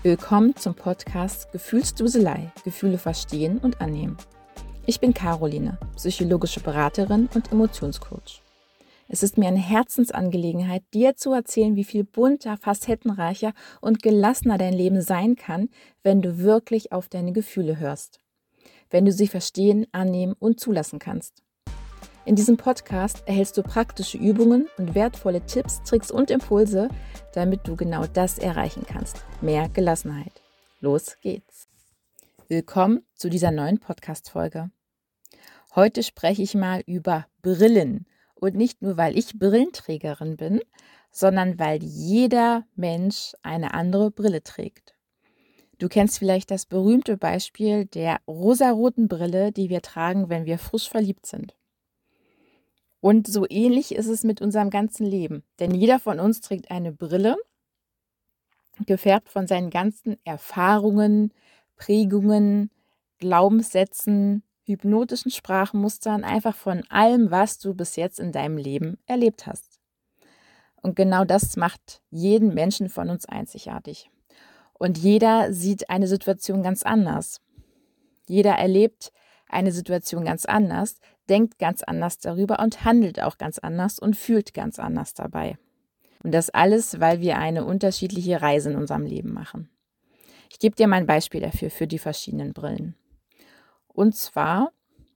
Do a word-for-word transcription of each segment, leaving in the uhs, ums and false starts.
Willkommen zum Podcast Gefühlsduselei, Gefühle verstehen und annehmen. Ich bin Caroline, psychologische Beraterin und Emotionscoach. Es ist mir eine Herzensangelegenheit, dir zu erzählen, wie viel bunter, facettenreicher und gelassener dein Leben sein kann, wenn du wirklich auf deine Gefühle hörst. Wenn du sie verstehen, annehmen und zulassen kannst. In diesem Podcast erhältst du praktische Übungen und wertvolle Tipps, Tricks und Impulse, damit du genau das erreichen kannst. Mehr Gelassenheit. Los geht's. Willkommen zu dieser neuen Podcast-Folge. Heute spreche ich mal über Brillen. Und nicht nur, weil ich Brillenträgerin bin, sondern weil jeder Mensch eine andere Brille trägt. Du kennst vielleicht das berühmte Beispiel der rosaroten Brille, die wir tragen, wenn wir frisch verliebt sind. Und so ähnlich ist es mit unserem ganzen Leben. Denn jeder von uns trägt eine Brille, gefärbt von seinen ganzen Erfahrungen, Prägungen, Glaubenssätzen, hypnotischen Sprachmustern, einfach von allem, was du bis jetzt in deinem Leben erlebt hast. Und genau das macht jeden Menschen von uns einzigartig. Und jeder sieht eine Situation ganz anders. Jeder erlebt eine Situation ganz anders, denkt ganz anders darüber und handelt auch ganz anders und fühlt ganz anders dabei. Und das alles, weil wir eine unterschiedliche Reise in unserem Leben machen. Ich gebe dir mal ein Beispiel dafür, für die verschiedenen Brillen. Und zwar,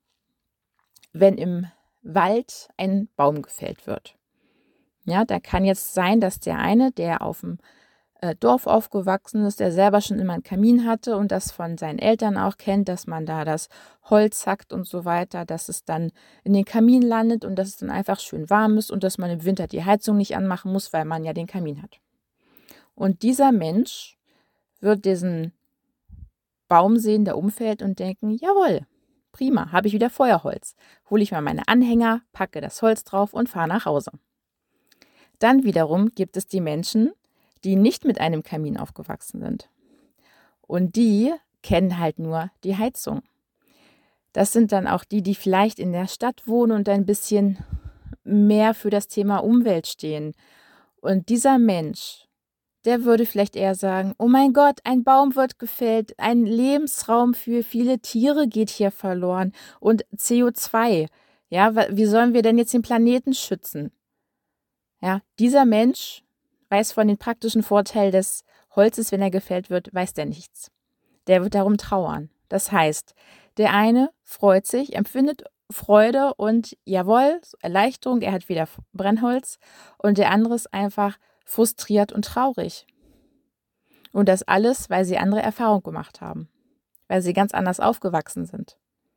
wenn im Wald ein Baum gefällt wird. Ja, da kann jetzt sein, dass der eine, der auf dem äh, Dorf aufgewachsen ist, der selber schon immer einen Kamin hatte und das von seinen Eltern auch kennt, dass man da das Holz hackt und so weiter, dass es dann in den Kamin landet und dass es dann einfach schön warm ist und dass man im Winter die Heizung nicht anmachen muss, weil man ja den Kamin hat. Und dieser Mensch wird diesen Baum sehen, der umfällt und denken, jawohl, prima, habe ich wieder Feuerholz. Hole ich mal meine Anhänger, packe das Holz drauf und fahre nach Hause. Dann wiederum gibt es die Menschen, die nicht mit einem Kamin aufgewachsen sind. Und die kennen halt nur die Heizung. Das sind dann auch die, die vielleicht in der Stadt wohnen und ein bisschen mehr für das Thema Umwelt stehen. Und dieser Mensch, der würde vielleicht eher sagen, oh mein Gott, ein Baum wird gefällt, ein Lebensraum für viele Tiere geht hier verloren und C O zwei. Ja, wie sollen wir denn jetzt den Planeten schützen? Ja, dieser Mensch weiß von den praktischen Vorteilen des Holzes, wenn er gefällt wird, weiß der nichts. Der wird darum trauern. Das heißt, der eine freut sich, empfindet Freude und jawohl, Erleichterung, er hat wieder Brennholz, und der andere ist einfach frustriert und traurig. Und das alles, weil sie andere Erfahrungen gemacht haben, weil sie ganz anders aufgewachsen sind.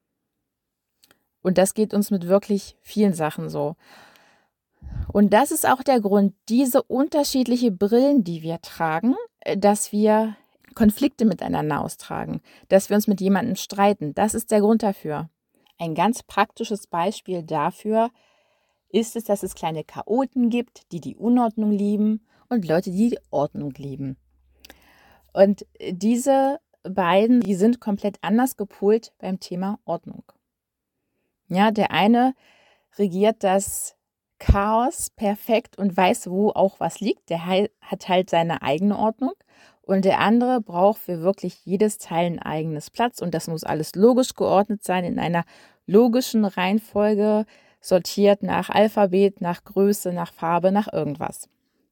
Und das geht uns mit wirklich vielen Sachen so. Und das ist auch der Grund, diese unterschiedlichen Brillen, die wir tragen, dass wir Konflikte miteinander austragen, dass wir uns mit jemandem streiten. Das ist der Grund dafür. Ein ganz praktisches Beispiel dafür ist es, dass es kleine Chaoten gibt, die die Unordnung lieben und Leute, die die Ordnung lieben. Und diese beiden, die sind komplett anders gepolt beim Thema Ordnung. Ja, der eine regiert das Chaos perfekt und weiß, wo auch was liegt. Der hat halt seine eigene Ordnung. Und der andere braucht für wirklich jedes Teil ein eigenes Platz. Und das muss alles logisch geordnet sein, in einer logischen Reihenfolge, sortiert nach Alphabet, nach Größe, nach Farbe, nach irgendwas.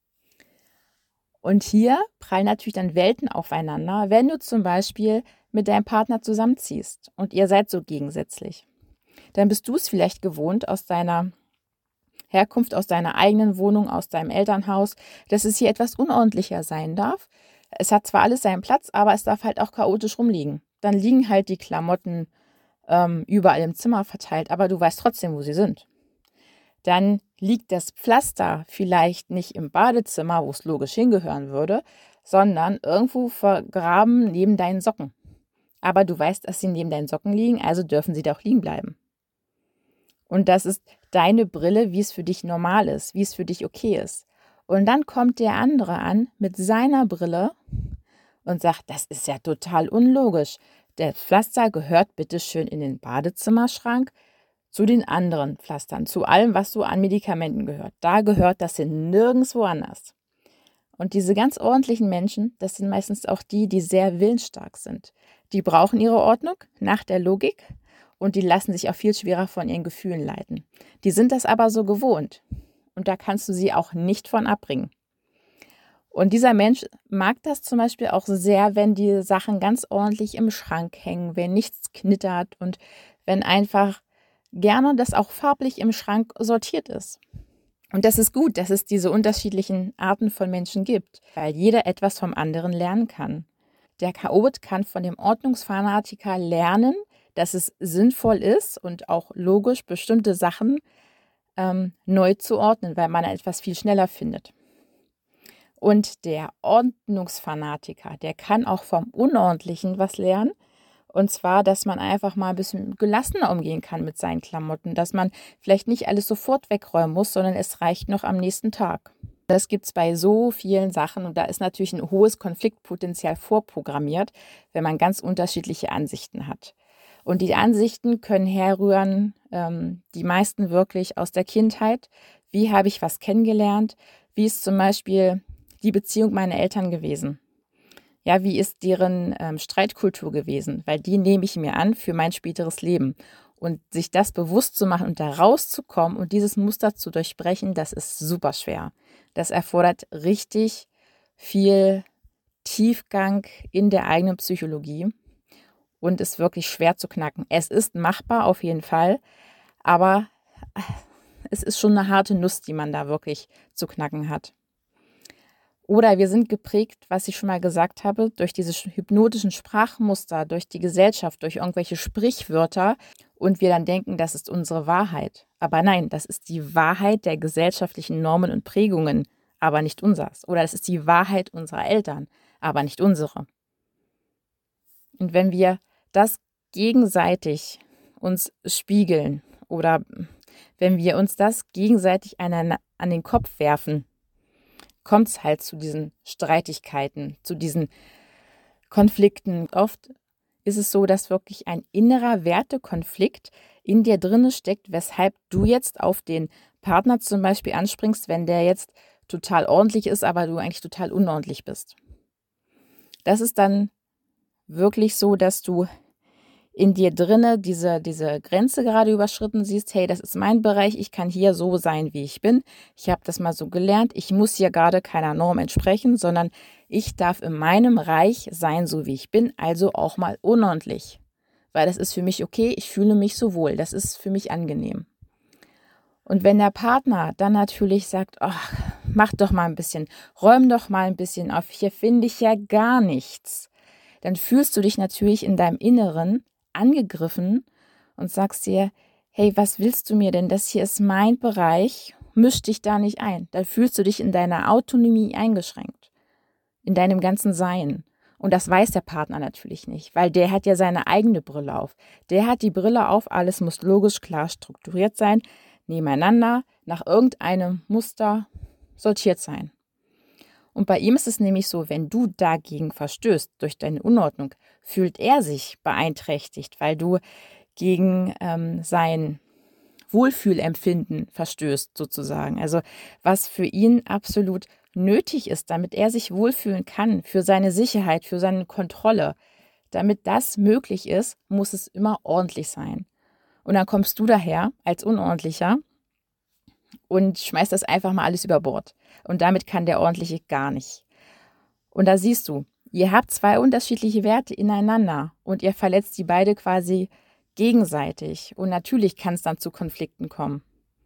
Und hier prallen natürlich dann Welten aufeinander, wenn du zum Beispiel mit deinem Partner zusammenziehst und ihr seid so gegensätzlich. Dann bist du es vielleicht gewohnt aus deiner Herkunft, aus deiner eigenen Wohnung, aus deinem Elternhaus, dass es hier etwas unordentlicher sein darf. Es hat zwar alles seinen Platz, aber es darf halt auch chaotisch rumliegen. Dann liegen halt die Klamotten ähm, überall im Zimmer verteilt, aber du weißt trotzdem, wo sie sind. Dann liegt das Pflaster vielleicht nicht im Badezimmer, wo es logisch hingehören würde, sondern irgendwo vergraben neben deinen Socken. Aber du weißt, dass sie neben deinen Socken liegen, also dürfen sie da auch liegen bleiben. Und das ist deine Brille, wie es für dich normal ist, wie es für dich okay ist. Und dann kommt der andere an mit seiner Brille und sagt, das ist ja total unlogisch. Der Pflaster gehört bitteschön in den Badezimmerschrank zu den anderen Pflastern, zu allem, was so an Medikamenten gehört. Da gehört das hin, nirgendwo anders. Und diese ganz ordentlichen Menschen, das sind meistens auch die, die sehr willensstark sind. Die brauchen ihre Ordnung nach der Logik und die lassen sich auch viel schwerer von ihren Gefühlen leiten. Die sind das aber so gewohnt und da kannst du sie auch nicht von abbringen. Und dieser Mensch mag das zum Beispiel auch sehr, wenn die Sachen ganz ordentlich im Schrank hängen, wenn nichts knittert und wenn einfach gerne das auch farblich im Schrank sortiert ist. Und das ist gut, dass es diese unterschiedlichen Arten von Menschen gibt, weil jeder etwas vom anderen lernen kann. Der Chaot kann von dem Ordnungsfanatiker lernen, dass es sinnvoll ist und auch logisch bestimmte Sachen ähm, neu zu ordnen, weil man etwas viel schneller findet. Und der Ordnungsfanatiker, der kann auch vom Unordentlichen was lernen. Und zwar, dass man einfach mal ein bisschen gelassener umgehen kann mit seinen Klamotten. Dass man vielleicht nicht alles sofort wegräumen muss, sondern es reicht noch am nächsten Tag. Das gibt es bei so vielen Sachen. Und da ist natürlich ein hohes Konfliktpotenzial vorprogrammiert, wenn man ganz unterschiedliche Ansichten hat. Und die Ansichten können herrühren, ähm, die meisten wirklich aus der Kindheit. Wie habe ich was kennengelernt? Wie ist zum Beispiel die Beziehung meiner Eltern gewesen? Ja, wie ist deren ähm, Streitkultur gewesen? Weil die nehme ich mir an für mein späteres Leben. Und sich das bewusst zu machen und da rauszukommen und dieses Muster zu durchbrechen, das ist super schwer. Das erfordert richtig viel Tiefgang in der eigenen Psychologie und ist wirklich schwer zu knacken. Es ist machbar auf jeden Fall, aber es ist schon eine harte Nuss, die man da wirklich zu knacken hat. Oder wir sind geprägt, was ich schon mal gesagt habe, durch diese hypnotischen Sprachmuster, durch die Gesellschaft, durch irgendwelche Sprichwörter und wir dann denken, das ist unsere Wahrheit. Aber nein, das ist die Wahrheit der gesellschaftlichen Normen und Prägungen, aber nicht unseres. Oder das ist die Wahrheit unserer Eltern, aber nicht unsere. Und wenn wir das gegenseitig uns spiegeln oder wenn wir uns das gegenseitig an, an den Kopf werfen, kommt es halt zu diesen Streitigkeiten, zu diesen Konflikten. Oft ist es so, dass wirklich ein innerer Wertekonflikt in dir drin steckt, weshalb du jetzt auf den Partner zum Beispiel anspringst, wenn der jetzt total ordentlich ist, aber du eigentlich total unordentlich bist. Das ist dann wirklich so, dass du in dir drinne diese, diese Grenze gerade überschritten siehst, hey, das ist mein Bereich, ich kann hier so sein, wie ich bin. Ich habe das mal so gelernt, ich muss hier gerade keiner Norm entsprechen, sondern ich darf in meinem Reich sein, so wie ich bin, also auch mal unordentlich. Weil das ist für mich okay, ich fühle mich so wohl, das ist für mich angenehm. Und wenn der Partner dann natürlich sagt, ach, mach doch mal ein bisschen, räum doch mal ein bisschen auf, hier finde ich ja gar nichts, dann fühlst du dich natürlich in deinem Inneren angegriffen und sagst dir, hey, was willst du mir denn? Das hier ist mein Bereich, misch dich da nicht ein. Da fühlst du dich in deiner Autonomie eingeschränkt, in deinem ganzen Sein. Und das weiß der Partner natürlich nicht, weil der hat ja seine eigene Brille auf. Der hat die Brille auf, alles muss logisch, klar strukturiert sein, nebeneinander, nach irgendeinem Muster sortiert sein. Und bei ihm ist es nämlich so, wenn du dagegen verstößt, durch deine Unordnung, fühlt er sich beeinträchtigt, weil du gegen ähm, sein Wohlfühlempfinden verstößt sozusagen. Also was für ihn absolut nötig ist, damit er sich wohlfühlen kann, für seine Sicherheit, für seine Kontrolle. Damit das möglich ist, muss es immer ordentlich sein. Und dann kommst du daher als Unordentlicher und schmeißt das einfach mal alles über Bord. Und damit kann der Ordentliche gar nicht. Und da siehst du, ihr habt zwei unterschiedliche Werte ineinander und ihr verletzt die beide quasi gegenseitig. Und natürlich kann es dann zu Konflikten kommen.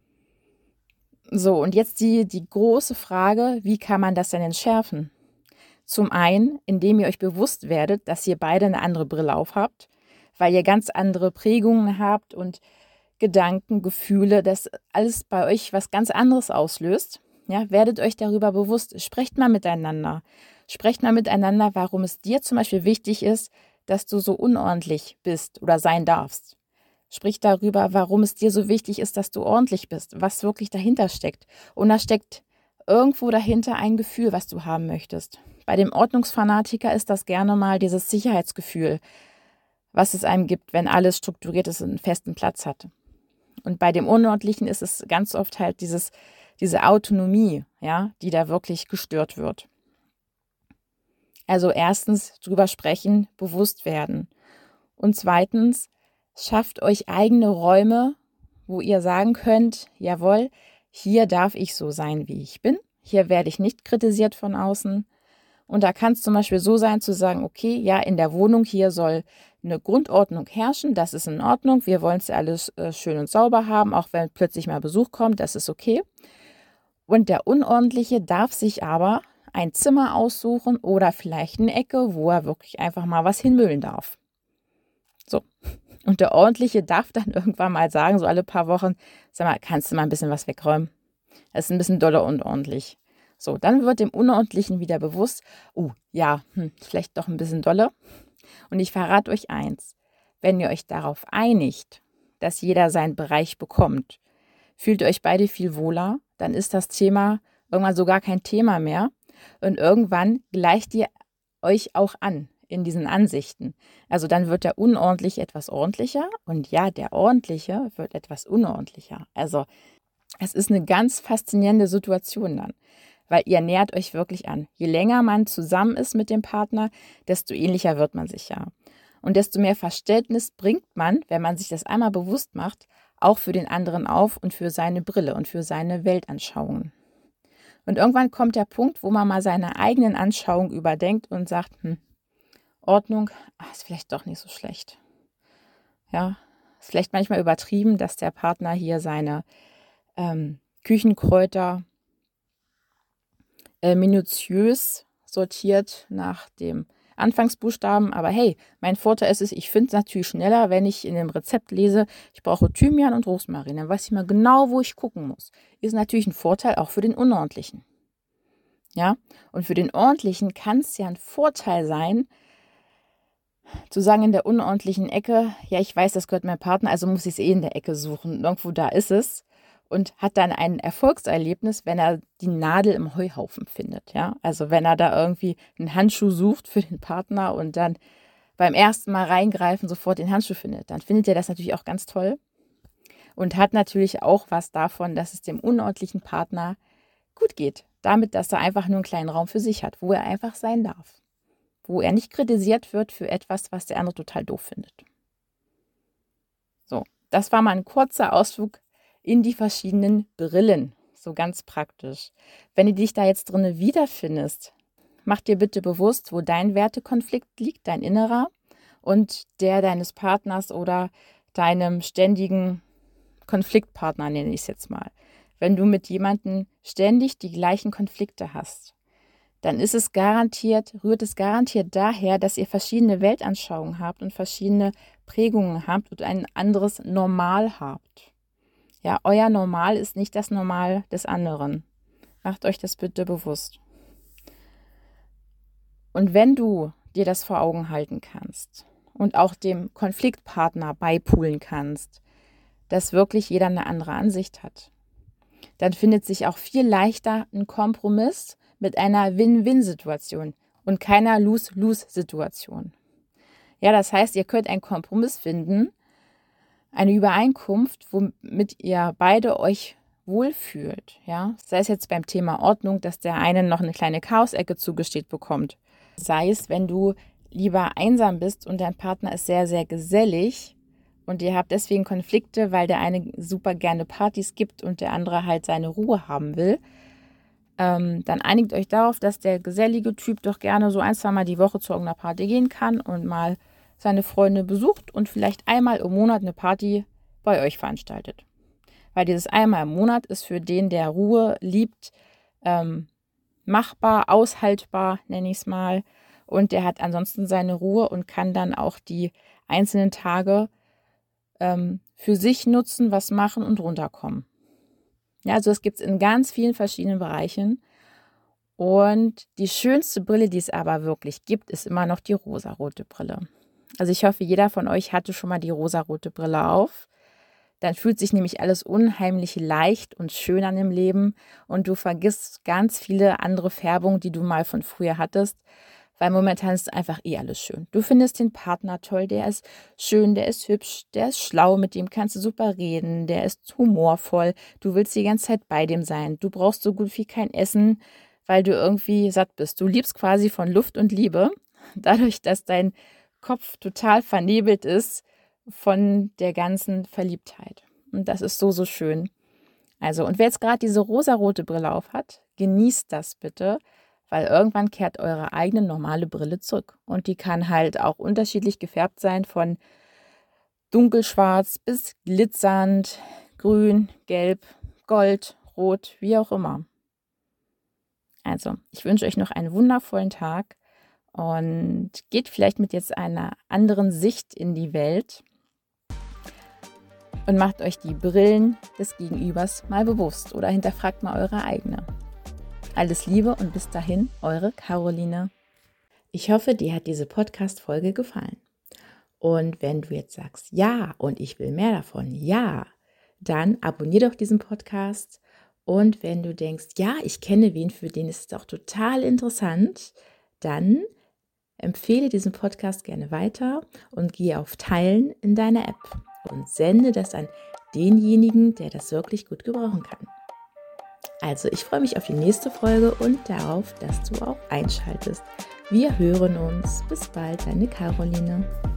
So, und jetzt die, die große Frage, wie kann man das denn entschärfen? Zum einen, indem ihr euch bewusst werdet, dass ihr beide eine andere Brille auf habt, weil ihr ganz andere Prägungen habt und Gedanken, Gefühle, dass alles bei euch was ganz anderes auslöst. Ja, werdet euch darüber bewusst. Sprecht mal miteinander. Sprecht mal miteinander, warum es dir zum Beispiel wichtig ist, dass du so unordentlich bist oder sein darfst. Sprich darüber, warum es dir so wichtig ist, dass du ordentlich bist, was wirklich dahinter steckt. Und da steckt irgendwo dahinter ein Gefühl, was du haben möchtest. Bei dem Ordnungsfanatiker ist das gerne mal dieses Sicherheitsgefühl, was es einem gibt, wenn alles strukturiert ist und einen festen Platz hat. Und bei dem Unordentlichen ist es ganz oft halt dieses, diese Autonomie, ja, die da wirklich gestört wird. Also erstens drüber sprechen, bewusst werden. Und zweitens, schafft euch eigene Räume, wo ihr sagen könnt, jawohl, hier darf ich so sein, wie ich bin. Hier werde ich nicht kritisiert von außen. Und da kann es zum Beispiel so sein, zu sagen, okay, ja, in der Wohnung hier soll eine Grundordnung herrschen, das ist in Ordnung. Wir wollen es ja alles äh, schön und sauber haben, auch wenn plötzlich mal Besuch kommt, das ist okay. Und der Unordentliche darf sich aber ein Zimmer aussuchen oder vielleicht eine Ecke, wo er wirklich einfach mal was hinmüllen darf. So. Und der Ordentliche darf dann irgendwann mal sagen, so alle paar Wochen, sag mal, kannst du mal ein bisschen was wegräumen? Das ist ein bisschen doller unordentlich. So, dann wird dem Unordentlichen wieder bewusst, oh ja, hm, vielleicht doch ein bisschen dolle. Und ich verrate euch eins, wenn ihr euch darauf einigt, dass jeder seinen Bereich bekommt, fühlt ihr euch beide viel wohler, dann ist das Thema irgendwann so gar kein Thema mehr und irgendwann gleicht ihr euch auch an in diesen Ansichten. Also dann wird der Unordentliche etwas ordentlicher und ja, der Ordentliche wird etwas unordentlicher. Also es ist eine ganz faszinierende Situation dann, weil ihr nähert euch wirklich an. Je länger man zusammen ist mit dem Partner, desto ähnlicher wird man sich ja. Und desto mehr Verständnis bringt man, wenn man sich das einmal bewusst macht, auch für den anderen auf und für seine Brille und für seine Weltanschauungen. Und irgendwann kommt der Punkt, wo man mal seine eigenen Anschauungen überdenkt und sagt, hm, Ordnung, ach, ist vielleicht doch nicht so schlecht. Ja, ist vielleicht manchmal übertrieben, dass der Partner hier seine ähm, Küchenkräuter äh, minutiös sortiert nach dem Anfangsbuchstaben. Aber hey, mein Vorteil ist es, ich finde es natürlich schneller, wenn ich in dem Rezept lese, ich brauche Thymian und Rosmarin. Dann weiß ich mal genau, wo ich gucken muss. Ist natürlich ein Vorteil auch für den Unordentlichen. Ja, und für den Ordentlichen kann es ja ein Vorteil sein, zu sagen in der unordentlichen Ecke, ja, ich weiß, das gehört meinem Partner, also muss ich es eh in der Ecke suchen. Irgendwo da ist es. Und hat dann ein Erfolgserlebnis, wenn er die Nadel im Heuhaufen findet. Ja? Also wenn er da irgendwie einen Handschuh sucht für den Partner und dann beim ersten Mal reingreifen sofort den Handschuh findet, dann findet er das natürlich auch ganz toll und hat natürlich auch was davon, dass es dem unordentlichen Partner gut geht. Damit, dass er einfach nur einen kleinen Raum für sich hat, wo er einfach sein darf. Wo er nicht kritisiert wird für etwas, was der andere total doof findet. So, das war mal ein kurzer Ausflug in die verschiedenen Brillen, so ganz praktisch. Wenn du dich da jetzt drin wiederfindest, mach dir bitte bewusst, wo dein Wertekonflikt liegt, dein innerer und der deines Partners oder deinem ständigen Konfliktpartner, nenne ich es jetzt mal. Wenn du mit jemandem ständig die gleichen Konflikte hast, dann ist es garantiert, rührt es garantiert daher, dass ihr verschiedene Weltanschauungen habt und verschiedene Prägungen habt und ein anderes Normal habt. Ja, euer Normal ist nicht das Normal des anderen. Macht euch das bitte bewusst. Und wenn du dir das vor Augen halten kannst und auch dem Konfliktpartner beipulen kannst, dass wirklich jeder eine andere Ansicht hat, dann findet sich auch viel leichter ein Kompromiss mit einer Win-Win-Situation und keiner Lose-Lose-Situation. Ja, das heißt, ihr könnt einen Kompromiss finden, eine Übereinkunft, womit ihr beide euch wohlfühlt. Ja? Sei es jetzt beim Thema Ordnung, dass der eine noch eine kleine Chaosecke zugesteht bekommt. Sei es, wenn du lieber einsam bist und dein Partner ist sehr, sehr gesellig und ihr habt deswegen Konflikte, weil der eine super gerne Partys gibt und der andere halt seine Ruhe haben will. Ähm, dann einigt euch darauf, dass der gesellige Typ doch gerne so ein, zwei Mal die Woche zu irgendeiner Party gehen kann und mal seine Freunde besucht und vielleicht einmal im Monat eine Party bei euch veranstaltet. Weil dieses einmal im Monat ist für den, der Ruhe liebt, ähm, machbar, aushaltbar, nenne ich es mal. Und der hat ansonsten seine Ruhe und kann dann auch die einzelnen Tage ähm, für sich nutzen, was machen und runterkommen. Ja, also das gibt es in ganz vielen verschiedenen Bereichen. Und die schönste Brille, die es aber wirklich gibt, ist immer noch die rosarote Brille. Also ich hoffe, jeder von euch hatte schon mal die rosarote Brille auf. Dann fühlt sich nämlich alles unheimlich leicht und schön an dem Leben und du vergisst ganz viele andere Färbungen, die du mal von früher hattest, weil momentan ist einfach eh alles schön. Du findest den Partner toll, der ist schön, der ist hübsch, der ist schlau, mit dem kannst du super reden, der ist humorvoll, du willst die ganze Zeit bei dem sein, du brauchst so gut wie kein Essen, weil du irgendwie satt bist. Du liebst quasi von Luft und Liebe, dadurch, dass dein Kopf total vernebelt ist von der ganzen Verliebtheit. Und das ist so, so schön. Also, und wer jetzt gerade diese rosarote Brille auf hat, genießt das bitte, weil irgendwann kehrt eure eigene normale Brille zurück. Und die kann halt auch unterschiedlich gefärbt sein, von dunkelschwarz bis glitzernd, grün, gelb, gold, rot, wie auch immer. Also, ich wünsche euch noch einen wundervollen Tag und geht vielleicht mit jetzt einer anderen Sicht in die Welt und macht euch die Brillen des Gegenübers mal bewusst oder hinterfragt mal eure eigene. Alles Liebe und bis dahin, eure Caroline. Ich hoffe, dir hat diese Podcast-Folge gefallen. Und wenn du jetzt sagst, ja, und ich will mehr davon, ja, dann abonniere doch diesen Podcast. Und wenn du denkst, ja, ich kenne wen, für den ist es auch total interessant, dann empfehle diesen Podcast gerne weiter und gehe auf Teilen in deiner App und sende das an denjenigen, der das wirklich gut gebrauchen kann. Also, ich freue mich auf die nächste Folge und darauf, dass du auch einschaltest. Wir hören uns. Bis bald, deine Caroline.